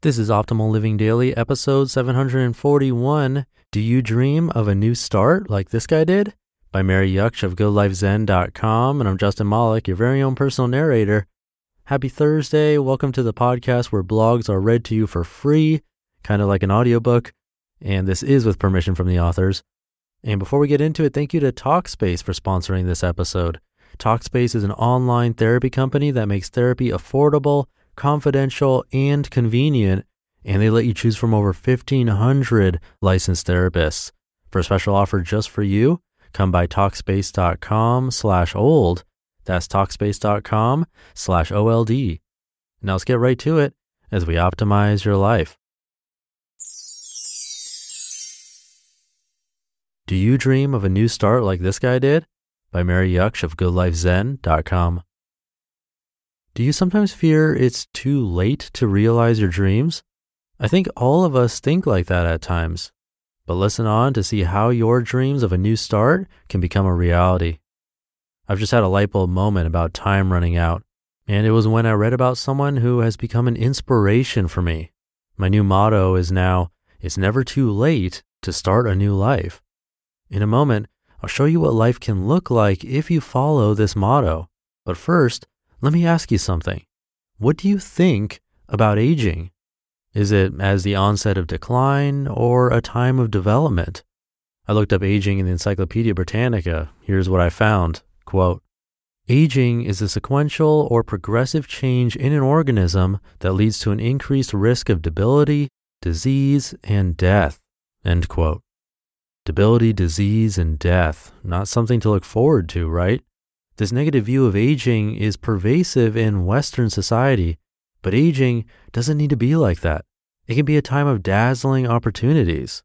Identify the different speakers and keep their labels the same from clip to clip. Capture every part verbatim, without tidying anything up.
Speaker 1: This is Optimal Living Daily, episode seven hundred forty-one. Do you dream of a new start like this guy did? By Mary Yuksh of Good Life Zen dot com, and I'm Justin Malik, your very own personal narrator. Happy Thursday. Welcome to the podcast where blogs are read to you for free, kind of like an audiobook, and this is with permission from the authors. And before we get into it, thank you to Talkspace for sponsoring this episode. Talkspace is an online therapy company that makes therapy affordable, confidential, and convenient, and they let you choose from over fifteen hundred licensed therapists. For a special offer just for you, come by Talkspace.com slash old. That's Talkspace.com slash O L D. Now let's get right to it as we optimize your life. Do you dream of a new start like this guy did? By Mary Yuksh of Good Life Zen dot com. Do you sometimes fear it's too late to realize your dreams? I think all of us think like that at times. But listen on to see how your dreams of a new start can become a reality. I've just had a light bulb moment about time running out, and it was when I read about someone who has become an inspiration for me. My new motto is now, it's never too late to start a new life. In a moment, I'll show you what life can look like if you follow this motto. But first, let me ask you something. What do you think about aging? Is it as the onset of decline or a time of development? I looked up aging in the Encyclopedia Britannica. Here's what I found. Quote, aging is a sequential or progressive change in an organism that leads to an increased risk of debility, disease, and death. End quote. Debility, disease, and death. Not something to look forward to, right? This negative view of aging is pervasive in Western society, but aging doesn't need to be like that. It can be a time of dazzling opportunities.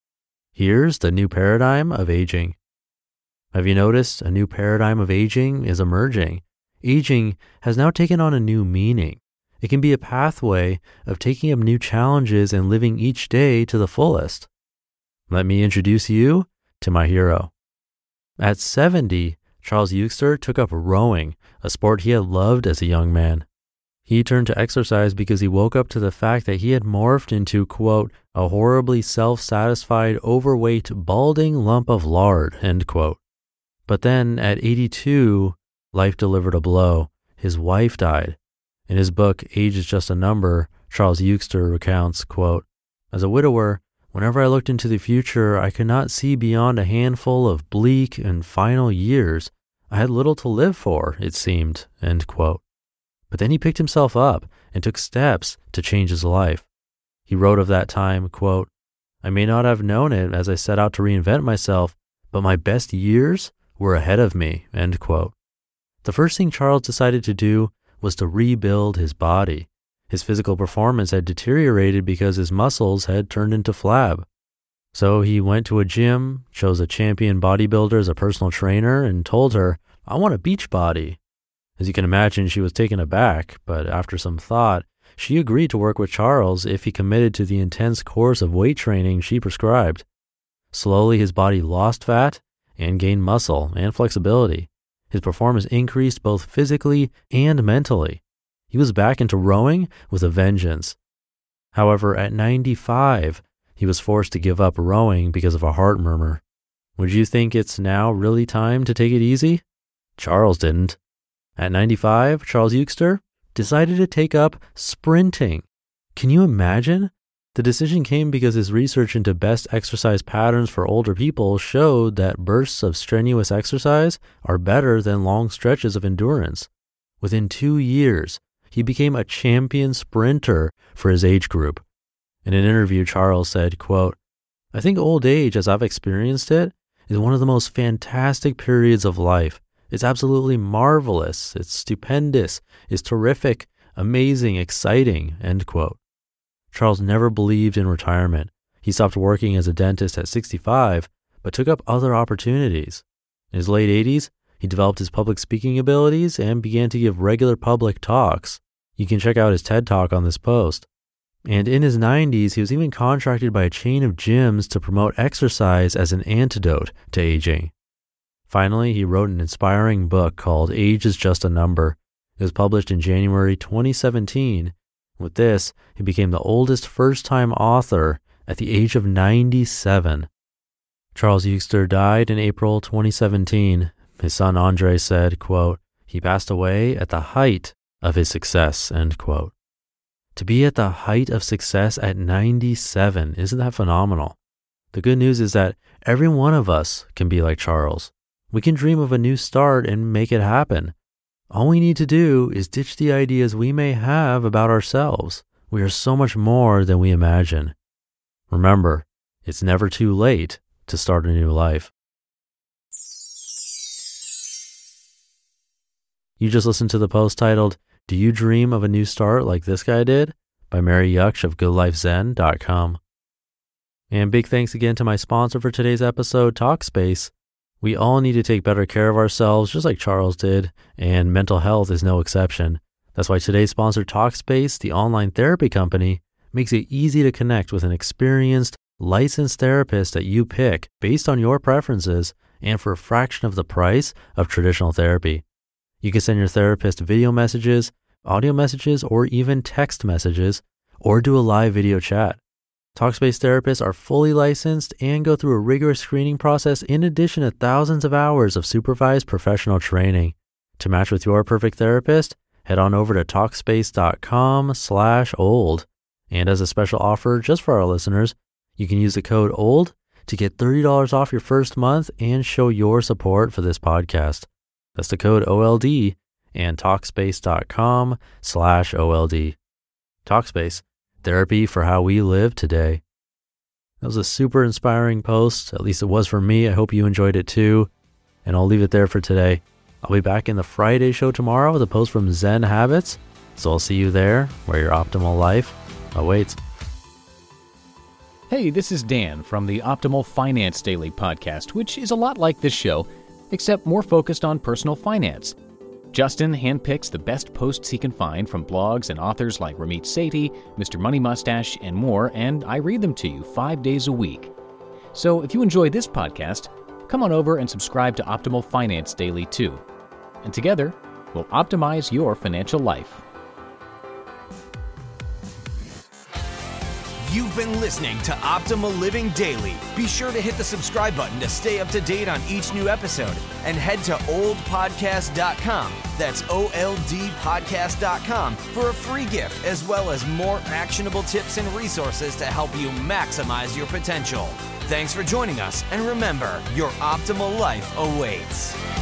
Speaker 1: Here's the new paradigm of aging. Have you noticed a new paradigm of aging is emerging? Aging has now taken on a new meaning. It can be a pathway of taking up new challenges and living each day to the fullest. Let me introduce you to my hero. At seventy, Charles Eugster took up rowing, a sport he had loved as a young man. He turned to exercise because he woke up to the fact that he had morphed into, quote, a horribly self-satisfied, overweight, balding lump of lard, end quote. But then at eighty-two, life delivered a blow. His wife died. In his book, Age is Just a Number, Charles Eugster recounts, quote, as a widower, whenever I looked into the future, I could not see beyond a handful of bleak and final years. I had little to live for, it seemed, end quote. But then he picked himself up and took steps to change his life. He wrote of that time, quote, I may not have known it as I set out to reinvent myself, but my best years were ahead of me, end quote. The first thing Charles decided to do was to rebuild his body. His physical performance had deteriorated because his muscles had turned into flab. So he went to a gym, chose a champion bodybuilder as a personal trainer, and told her, I want a beach body. As you can imagine, she was taken aback, but after some thought, she agreed to work with Charles if he committed to the intense course of weight training she prescribed. Slowly, his body lost fat and gained muscle and flexibility. His performance increased both physically and mentally. He was back into rowing with a vengeance. However, at ninety-five, he was forced to give up rowing because of a heart murmur. Would you think it's now really time to take it easy? Charles didn't. At ninety-five, Charles Eugster decided to take up sprinting. Can you imagine? The decision came because his research into best exercise patterns for older people showed that bursts of strenuous exercise are better than long stretches of endurance. Within two years, he became a champion sprinter for his age group. In an interview, Charles said, quote, I think old age, as I've experienced it, is one of the most fantastic periods of life. It's absolutely marvelous. It's stupendous. It's terrific, amazing, exciting, end quote. Charles never believed in retirement. He stopped working as a dentist at sixty-five, but took up other opportunities. In his late eighties, he developed his public speaking abilities and began to give regular public talks. You can check out his TED Talk on this post. And in his nineties, he was even contracted by a chain of gyms to promote exercise as an antidote to aging. Finally, he wrote an inspiring book called Age is Just a Number. It was published in January twenty seventeen, With this, he became the oldest first-time author at the age of ninety-seven. Charles Eugster died in April twenty seventeen. His son Andre said, quote, "He passed away at the height of his success," end quote. To be at the height of success at ninety-seven, isn't that phenomenal? The good news is that every one of us can be like Charles. We can dream of a new start and make it happen. All we need to do is ditch the ideas we may have about ourselves. We are so much more than we imagine. Remember, it's never too late to start a new life. You just listened to the post titled, "Do You Dream of a New Start Like This Guy Did?" by Mary Yuksh of good life zen dot com. And big thanks again to my sponsor for today's episode, Talkspace. We all need to take better care of ourselves, just like Charles did, and mental health is no exception. That's why today's sponsor, Talkspace, the online therapy company, makes it easy to connect with an experienced, licensed therapist that you pick based on your preferences and for a fraction of the price of traditional therapy. You can send your therapist video messages, audio messages, or even text messages, or do a live video chat. Talkspace therapists are fully licensed and go through a rigorous screening process in addition to thousands of hours of supervised professional training. To match with your perfect therapist, head on over to Talkspace.com slash old. And as a special offer just for our listeners, you can use the code OLD to get thirty dollars off your first month and show your support for this podcast. That's the code O L D and Talkspace.com slash OLD. Talkspace. Therapy for how we live today. That was a super inspiring post. At least it was for me. I hope you enjoyed it too. And I'll leave it there for today. I'll be back in the Friday show tomorrow with a post from Zen Habits. So I'll see you there where your optimal life awaits.
Speaker 2: Hey, this is Dan from the Optimal Finance Daily podcast, which is a lot like this show, except more focused on personal finance. Justin handpicks the best posts he can find from blogs and authors like Ramit Sethi, Mister Money Mustache, and more, and I read them to you five days a week. So if you enjoy this podcast, come on over and subscribe to Optimal Finance Daily too. And together, we'll optimize your financial life.
Speaker 3: You've been listening to Optimal Living Daily. Be sure to hit the subscribe button to stay up to date on each new episode and head to old podcast dot com. That's O L D podcast dot com for a free gift as well as more actionable tips and resources to help you maximize your potential. Thanks for joining us, and remember, your optimal life awaits.